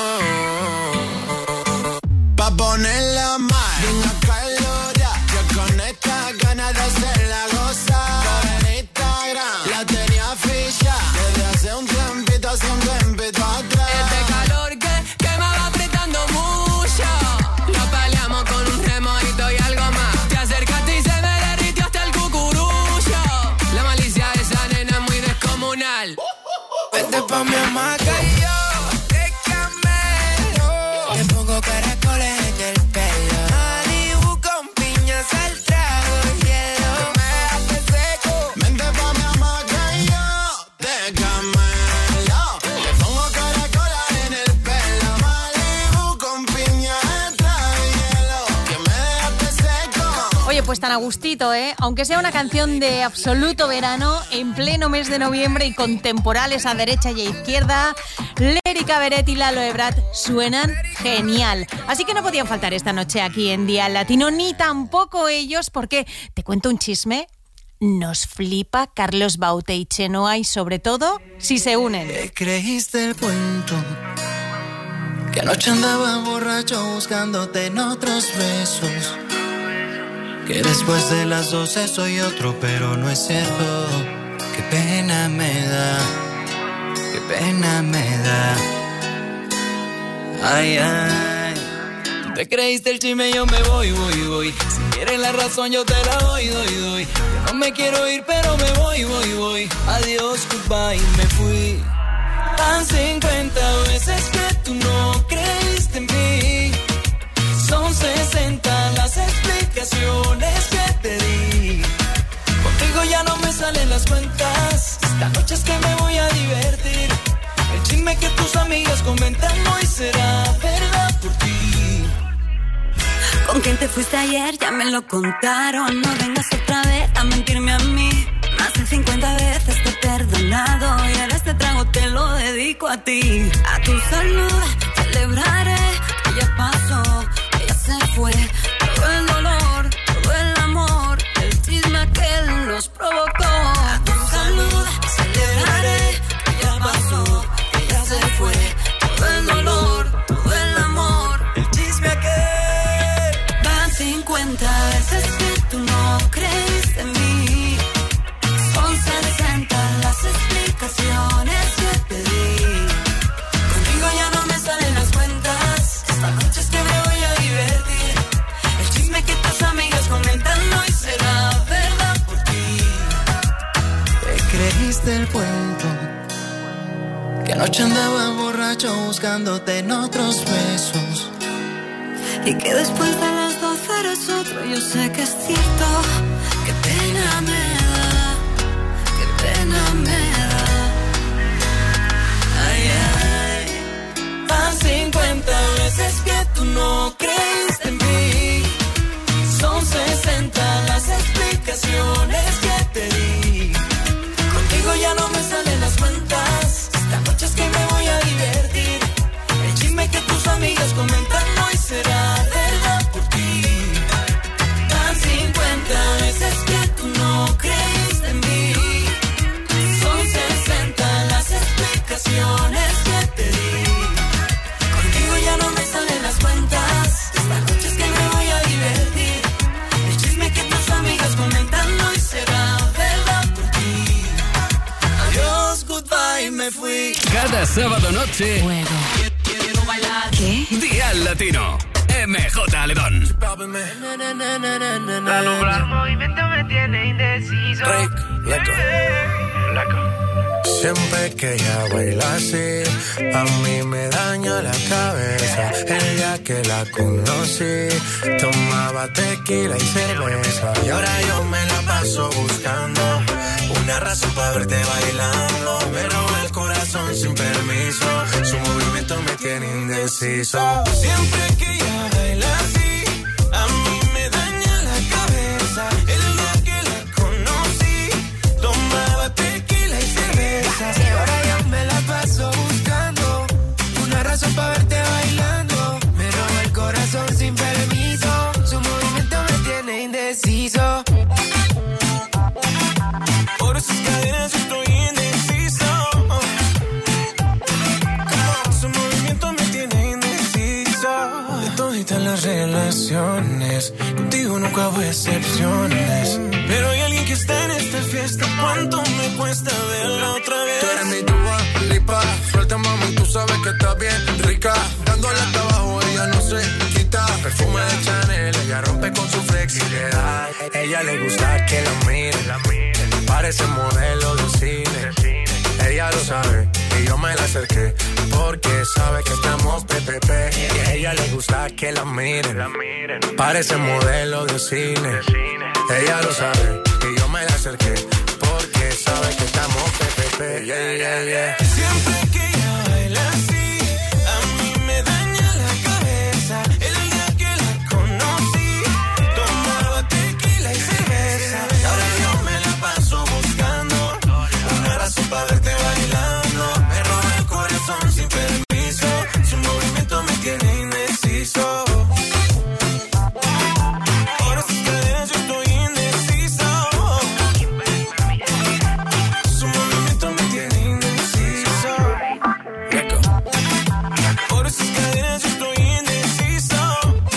Pa' ponerla mal, bien acalorada. Yo con esta ganas de hacerla gozar. Por el Instagram la tenía ficha desde hace un tiempito atrás. Este calor que me va apretando mucho, lo peleamos con un remojito y algo más. Te acercaste y se me derritió hasta el cucurucho. La malicia de esa nena es muy descomunal. Vente pa' mi hamaca y yo te camelo. Te pongo caracoles en el pelo, Malibu con piñas al trago y hielo, que me dejaste seco. Vente pa' mi hamaca y yo te camelo. Te pongo caracola en el pelo, Malibu con piña extra de hielo, que me dejaste seco. Oye, pues tan a gustito, ¿eh? Aunque sea una canción de absoluto verano, en pleno mes de noviembre y con temporales a derecha y a izquierda, Lérica Beret y Lalo Ebrat suenan genial. Así que no podían faltar esta noche aquí en Dial Latino, ni tampoco ellos, porque, te cuento un chisme, nos flipa Carlos Baute y Chenoa y sobre todo si se unen. ¿Te creíste el cuento? Que anoche andaba borracho buscándote en otros besos. Que después de las 12 soy otro, pero no es cierto. Qué pena me da, qué pena me da. Ay, ay. Te creíste el chisme, yo me voy. Si quieres la razón, yo te la doy. Yo no me quiero ir, pero me voy. Adiós, goodbye, me fui. Tan sin las cuentas. Esta noche es que me voy a divertir. El chisme que tus amigas comentan hoy será verdad por ti. ¿Con quién te fuiste ayer? Ya me lo contaron. No vengas otra vez a mentirme a mí. Más de 50 veces te he perdonado y ahora este trago te lo dedico a ti. A tu salud celebraré que ya pasó, que ya se fue. Todo el dolor, todo el amor, el chisme aquel nos provocó. A tu salud celebraré que ya pasó, que ya se fue. Todo el dolor, todo el amor, el chisme aquel. Van 50 veces que tú no creíste en mí. Son 60 las explicaciones que te di. Contigo ya no me salen las cuentas. Esta noche es que me voy a divertir. El chisme que tus amigas comentan hoy será verdad por ti. Te creíste el cuento que anoche andaba borracho buscándote en otros besos. Y que después de las 12 eres otro. Yo sé que es cierto. Qué pena me da. Qué pena me da. Ay, ay. Van 50 veces que tú no creíste en mí. Son 60 las explicaciones que te di. Contigo ya no me salen las cuentas. Esta noche es que me voy a divertir. El chisme que tus amigas comentan hoy será verdad por ti. Van 50 veces que tú no creíste en mí. Son 60 las explicaciones que te di. Contigo ya no me salen las cuentas. Esta noche es que me voy a divertir. El chisme que tus amigas comentan hoy será verdad por ti. Adiós, goodbye, me fui. Cada sábado noche. ¿Qué? Dial Latino. MJ Ledón. Alumbrar movimiento me tiene indeciso. Siempre que ella baila así, a mí me daña la cabeza. El día que la conocí, tomaba tequila y cerveza. Y ahora yo me la paso buscando una razón para verte bailando. Me roba el corazón sin permiso, su movimiento me tiene indeciso. Siempre que ella baila así, a mí me daña la cabeza. El día que la conocí, tomaba tequila y cerveza. Y ahora yo me la paso buscando una razón para verte bailando. Me roba el corazón sin permiso, su movimiento me tiene indeciso. Por esas cadenas yo estoy indeciso. Su movimiento me tiene indeciso. De toditas las relaciones, contigo nunca hubo excepciones. Pero hay alguien que está en esta fiesta. ¿Cuánto me cuesta verla otra vez? Tú eres mi Dua Lipa, suelta mami, tú sabes que estás bien rica. Dándole hasta abajo, ella no se quita. Perfume de Chanel, ella rompe con su flexibilidad. Ella le gusta que la miren, parece modelo de cine. Ella lo sabe y yo me la acerqué porque sabe que estamos PPP. Y a ella le gusta que la miren, parece modelo de cine. Ella lo sabe y yo me la acerqué porque sabe que estamos PPP. Yeah, yeah, yeah. Siempre que ella baila así, a mí me daña la cabeza. El día que la conocí, tomaba tequila y cerveza. Y ahora yo me la paso buscando una razón para verte bailando. Me roba el corazón sin permiso, su movimiento me tiene indeciso. Por esas cadenas yo estoy indeciso. Su movimiento me tiene indeciso. Por esas cadenas yo estoy indeciso.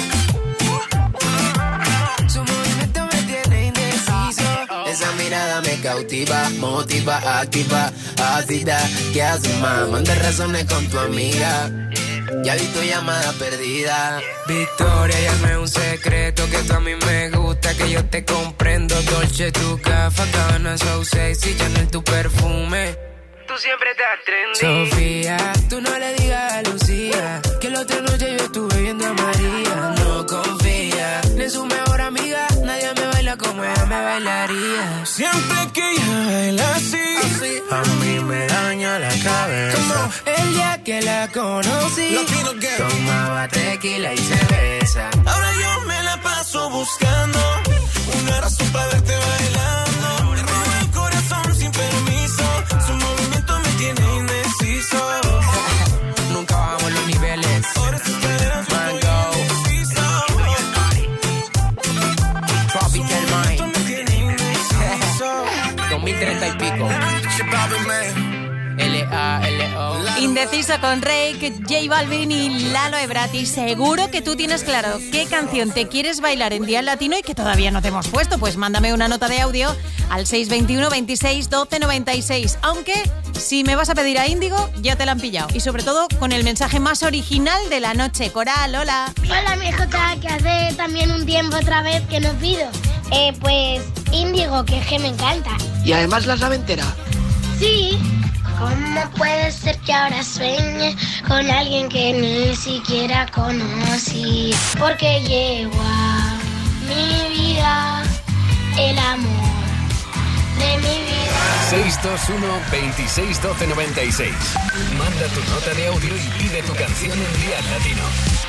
Su movimiento me tiene indeciso. Esa mirada me cautiva, motiva, activa, ácida. ¿Qué haces, más? Manda razones con tu amiga. Ya vi tu llamada perdida. Victoria, ya no es un secreto que tú a mí me gusta, que yo te comprendo. Dolce, tu café, Cabana, So Sexy, Chanel, tu perfume. Tú siempre estás trendy. Sofía, tú no le digas a Lucía que la otra noche yo estuve viendo a María. No confía ni en su mejor amiga, nadie me baila como ella me bailaría. Siempre que ella baila que la conocí, tomaba tequila y cerveza. Ahora yo me la paso buscando una razón para verte bailando. Me roba el corazón sin permiso, su movimiento me tiene indeciso. Nunca bajamos los niveles. Ahora sus caderas Mango, Tropical Mind, 2030 y pico. L-A-L-O. Indeciso con Rake, J Balvin y Lalo Ebrati. Seguro que tú tienes claro qué canción te quieres bailar en Día Latino y que todavía no te hemos puesto. Pues mándame una nota de audio al 621 26 12 96. Aunque si me vas a pedir a Índigo, ya te la han pillado. Y sobre todo con el mensaje más original de la noche. Coral, hola. Hola, mi Jota, que hace también un tiempo otra vez que no pido. Pues Índigo, que es que me encanta. Y además la sabe entera. Sí. ¿Cómo puede ser que ahora sueñe con alguien que ni siquiera conocí? Porque llegó a mi vida el amor de mi vida. 621 26 12 96. Manda tu nota de audio y pide tu canción en Día Latino.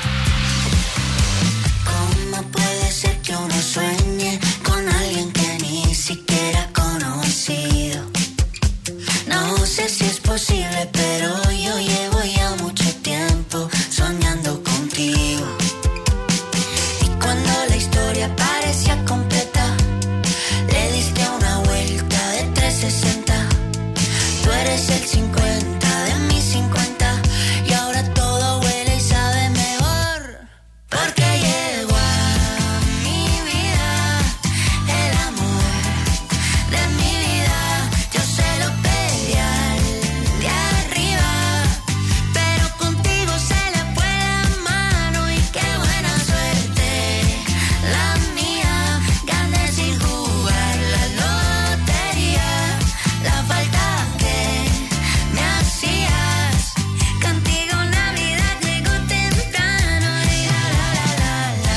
¿Cómo puede ser que uno sueñe con alguien que ni siquiera ha conocido? No sé si es posible, pero yo llevo ya mucho tiempo soñando contigo. Y cuando la historia parecía completa, le diste una vuelta de 360. Tú eres el 50 de mis 50 y ahora todo huele y sabe mejor. Porque llegó a mi vida el amor de mi vida. Yo se lo pedí al de arriba, pero contigo se le fue la mano y qué buena suerte la mía. Gané sin jugar la lotería, la falta que me hacías. Contigo Navidad llegó temprano y la la la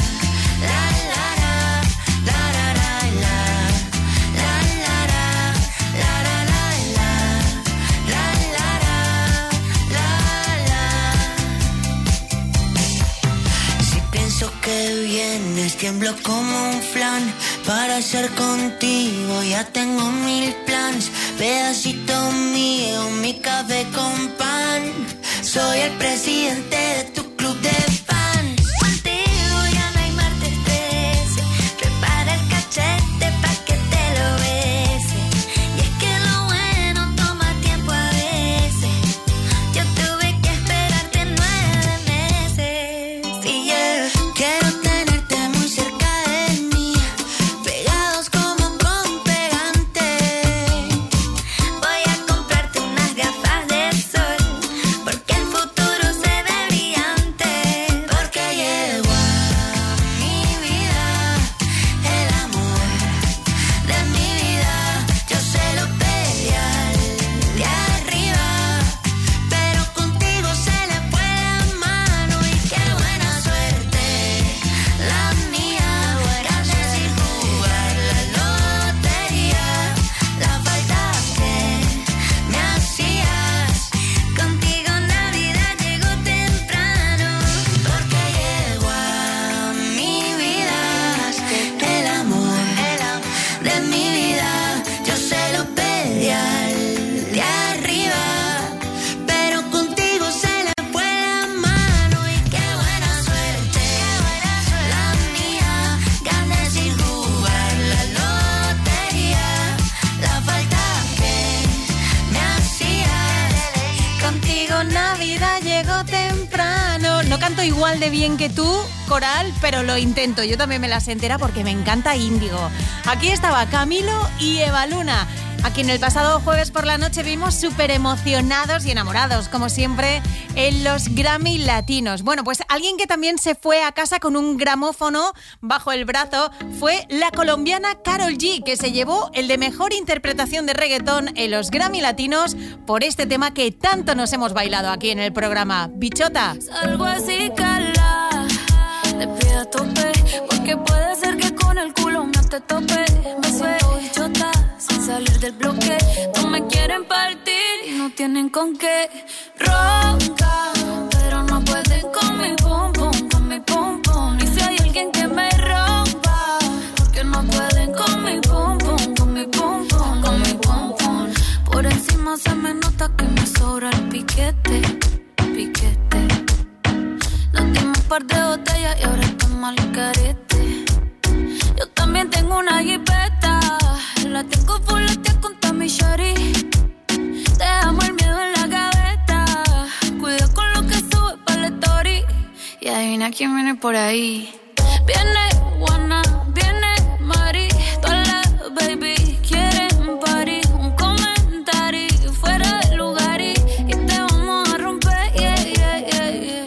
Si pienso que vienes, tiemblo como un flan. Para ser contigo ya tengo 1000 planes. Pedacito mío, mi café con pan. Soy el presidente de tu club de fans. Contigo ya no hay martes 13. Prepara el cachete pa' que te lo bese. Y es que lo bueno toma tiempo a veces. Yo tuve que esperarte 9 meses. Y quiero tenerte muy cerca de mí, pegados como con pegante. Voy a comprarte unas gafas de sol, porque el futuro se ve brillante. Porque llegó a mi vida el amor de mi vida. Yo se lo pedí al de arriba, pero contigo se le fue la mano y qué buena suerte la mía. Gané sin jugar la lotería, la falta que me hacías. Contigo Navidad llegó temprano, porque llegó a mi vida el amor de mi vida. Yo se lo pedí al de arriba, pero contigo se le fue la mano y qué buena suerte la mía. Gané sin jugar la lotería, la falta que me hacías. Contigo Navidad llegó temprano. No canto igual de bien que tú, Coral, pero lo intento. Yo también me la sé entera porque me encanta Índigo. Aquí estaba Camilo y Eva Luna, a quien el pasado jueves por la noche vimos súper emocionados y enamorados, como siempre, en los Grammy Latinos. Bueno, pues alguien que también se fue a casa con un gramófono bajo el brazo fue la colombiana Karol G, que se llevó el de mejor interpretación de reggaetón en los Grammy Latinos por este tema que tanto nos hemos bailado aquí en el programa. Bichota. Algo así, cala, de pie a tope, porque puede ser que con el culo no te tope. Me siento bichota, sin salir del bloque. No me quieren partir y no tienen con qué. Rock piquete, piquete. Nos dimos un par de botellas y ahora estamos al carete. Yo también tengo una jipeta, la tengo fuletea con Tommy Shari. Dejamos el miedo en la gaveta, cuida con lo que sube para la story. Y adivina quién viene por ahí. Viene Juana, viene Mari, todas las baby quieren party. Un comentario fuera del lugar y te vamos a romper, yeah, yeah, yeah, yeah.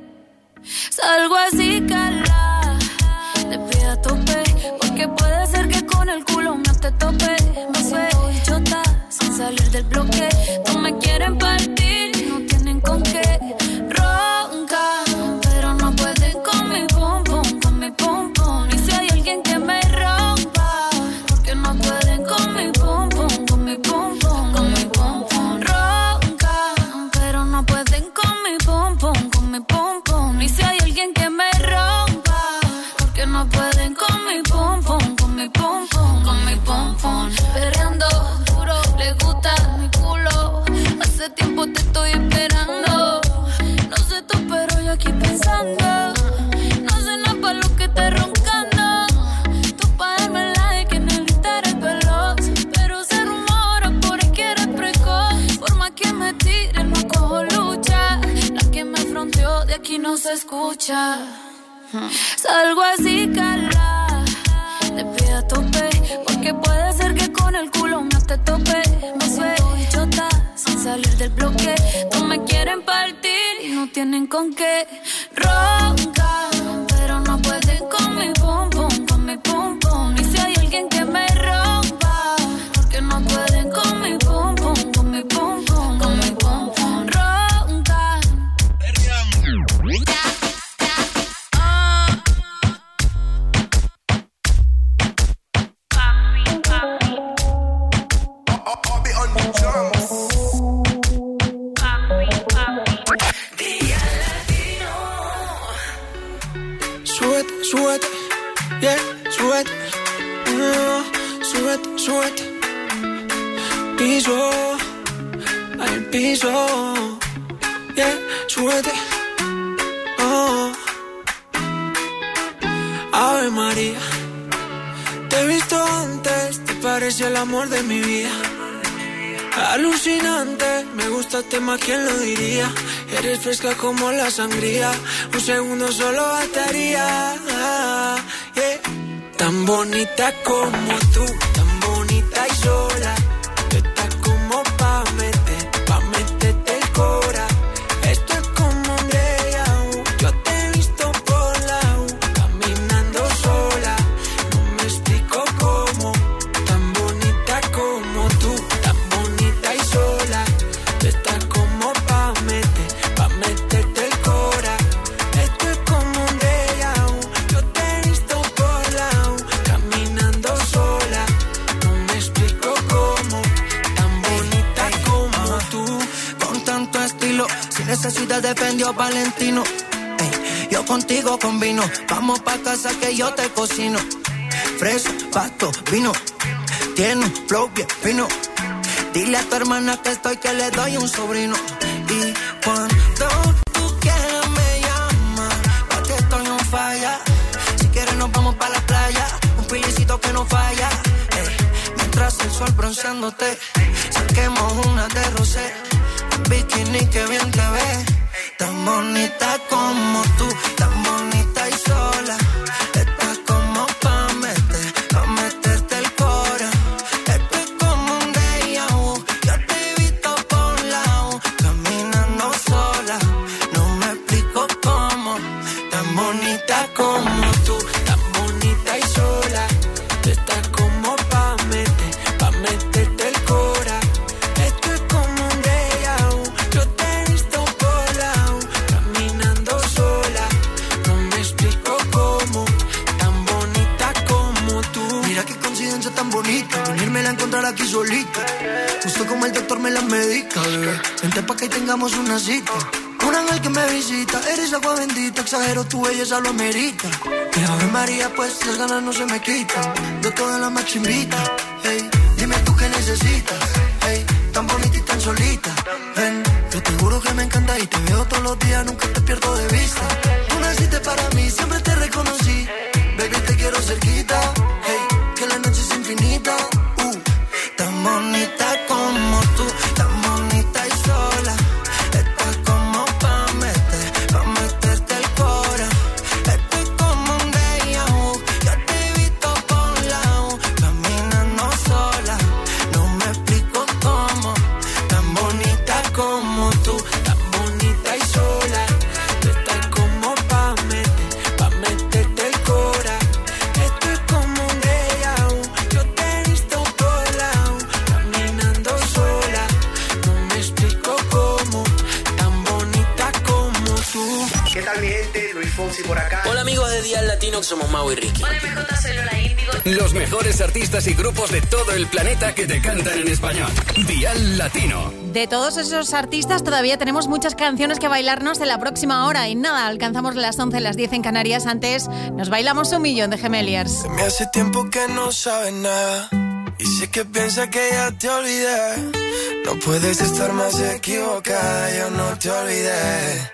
Salgo así, cala, te pido a tope, porque puede ser que con el culo me te tope. Me suelto y chota, sin salir del bloque. No me quieren partir, no tienen con qué. Ronca, pero no pueden con mi pum pum, con mi pum pum. Y si hay alguien que me rompa, porque no pueden con mi pum pum, con mi pum pum, con mi pum pum. Ronca, pero no pueden con mi pum pum, con mi pum pum. Y si hay alguien que me rompa, porque no pueden con mi pum pum, con mi pum pum, con mi pum pum. Perreando duro, le gusta mi culo. Hace tiempo te estoy esperando. No sé tú, pero yo aquí pensando. No sé nada pa' lo que te roncando. Tú pa' darme like en el Instagram veloz, pero se rumora por ahí que eres precoz. Por más que me tire, no cojo lucha. La que me fronteó de aquí no se escucha. Salgo así, cala, te pido a tope, porque puede ser que con el culo me te tope. Me suelto y chota, sin salir del bloque. No me quieren partir y no tienen con qué. Ronca, pero no pueden con mi pum pum, con mi pum pum. Y si hay alguien que me rompa, porque no pueden con mi pum pum, con mi pum pum, con mi pum pum. Ronca. Súbete, yeah, súbete, súbete, súbete. Piso, al piso, yeah, súbete. Oh. Ave María, te he visto antes, te parece el amor de mi vida. Alucinante, me gustaste más, ¿quién lo diría? Eres fresca como la sangría, un segundo solo bastaría, yeah. Tan bonita como tú, tan bonita y sola. Tú estás como pa' meterte el cora. Esto es como un déjà vu. Yo te he visto por la U, caminando sola. No me explico cómo, tan bonita como tú, tan bonita y sola. Tú estás como pa' meterte el cora. Esto es como un déjà vu. Yo te he visto por la U, caminando sola. No me explico cómo, tan bonita como tú, con tanto estilo, sin necesidad de Fendi o Valentino. Yo contigo combino, vamos pa' casa que yo te cocino. Fresa, pasto, vino, tiene un flow bien fino. Dile a tu hermana que estoy, que le doy un sobrino. Y cuando tú quieras me llamas, porque estoy on fire. Si quieres nos vamos pa' la playa, un pilicito que no falla. Mientras el sol bronceándote, saquemos una de rosé. Un bikini que bien te ve, tan bonita como tú, tan bonita y sola. Estás como pa' meterte el cora. Esto es como un déjà vu. Yo te he visto por la U, caminando sola. No me explico cómo, tan bonita como tú, tan bonita y sola. Tú estás como pa' meterte el cora. Esto es como un déjà vu. Yo te he visto por la U, caminando sola. No me explico cómo, tan bonita como tú. Mira qué coincidencia tan bonita, venírmela a encontrar aquí solita. Justo como el doctor me la medica, bebé. Vente pa' que tengamos una cita. Un ángel que me visita, eres agua bendita. Exagero, tu belleza lo amerita. Y Ave María, pues las ganas no se me quitan. De todas las más chimbitas, hey. Dime tú qué necesitas, hey. tan bonita y tan solita. Ven, yo te juro que me encanta y te veo todos los días, nunca te pierdo de vista. Tú naciste para mí, siempre te reconocí. Baby, te quiero cerquita. Hey, que la noche es infinita. Tan bonita como tú, tan bonita y sola. Estás como pa' meterte el cora. Estoy como un déjà vu. Yo te he visto por lado, caminando sola. No me explico cómo. Tan bonita como tú, tan bonita y sola. Estás como pa' meterte el cora. Estoy como un déjà vu. Yo te he visto por lado, caminando sola. No me explico cómo. Tan bonita como tú. ¿Qué tal mi gente? Luis Fonsi por acá. Hola amigos de Dial Latino, que somos Mau y Ricky. Hola MJ, soy Lola Índigo. Los mejores artistas y grupos de todo el planeta que te cantan en español. Dial Latino. De todos esos artistas todavía tenemos muchas canciones que bailarnos en la próxima hora. Y nada, alcanzamos las 11, las 10 en Canarias. Antes nos bailamos 1.000.000 de Gemeliers. Me hace tiempo que no sabes nada y sé que piensas que ya te olvidé. No puedes estar más equivocada, yo no te olvidé.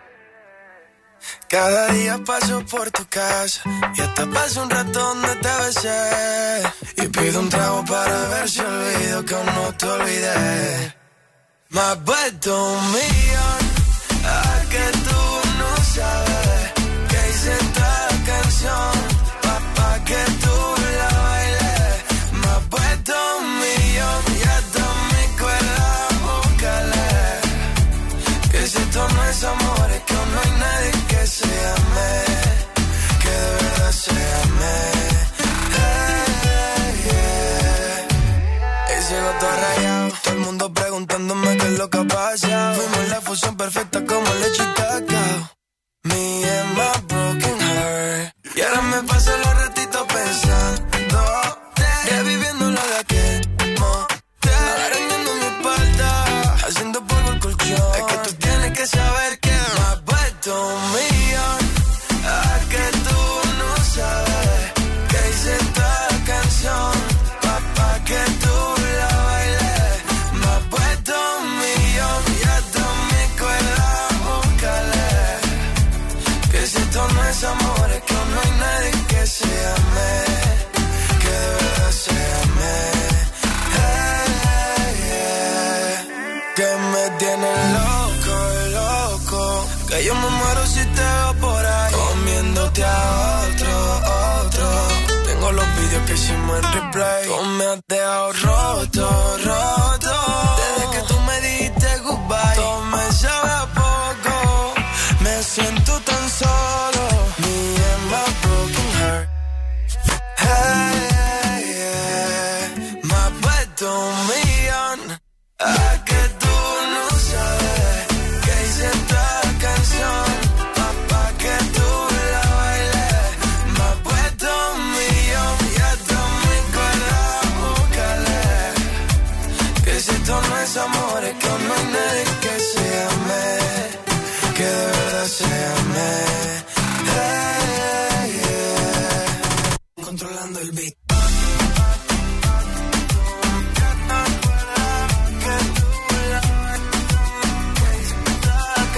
Cada día paso por tu casa y hasta paso un rato donde te besé. Y pido un trago para ver si olvido que aún no te olvidé. Me has vuelto 1.000.000, a que tú no sabes que hice esta canción pa' que tú la bailes. Me has vuelto 1.000.000 y hasta mi cuerda búscale. Que si esto no es amor, es que aún no hay nadie que se ame, que de verdad se ame. Ese gato rayado, todo el mundo preguntándome qué es lo que ha pasado. Fuimos la fusión perfecta como leche y cacao. Me and my broken heart. Y ahora me paso los ratitos pensando, reviviendo lo de aquel motel, arañando mi espalda, haciendo polvo el colchón. Es que tú tienes que saber que me has vuelto 1.000.000, a que tú no sabes que hice esta canción pa' que tú la bailes. Me has vuelto 1.000.000 y hasta mi cuerda búscale. Que si esto no es amor, es que aún no hay nadie que se ame, que de verdad se ame. Que me tiene loco, loco, que yo me muero si te veo por ahí comiéndote a otro. Tengo los vídeos que hicimos en replay, tú me has dejado roto.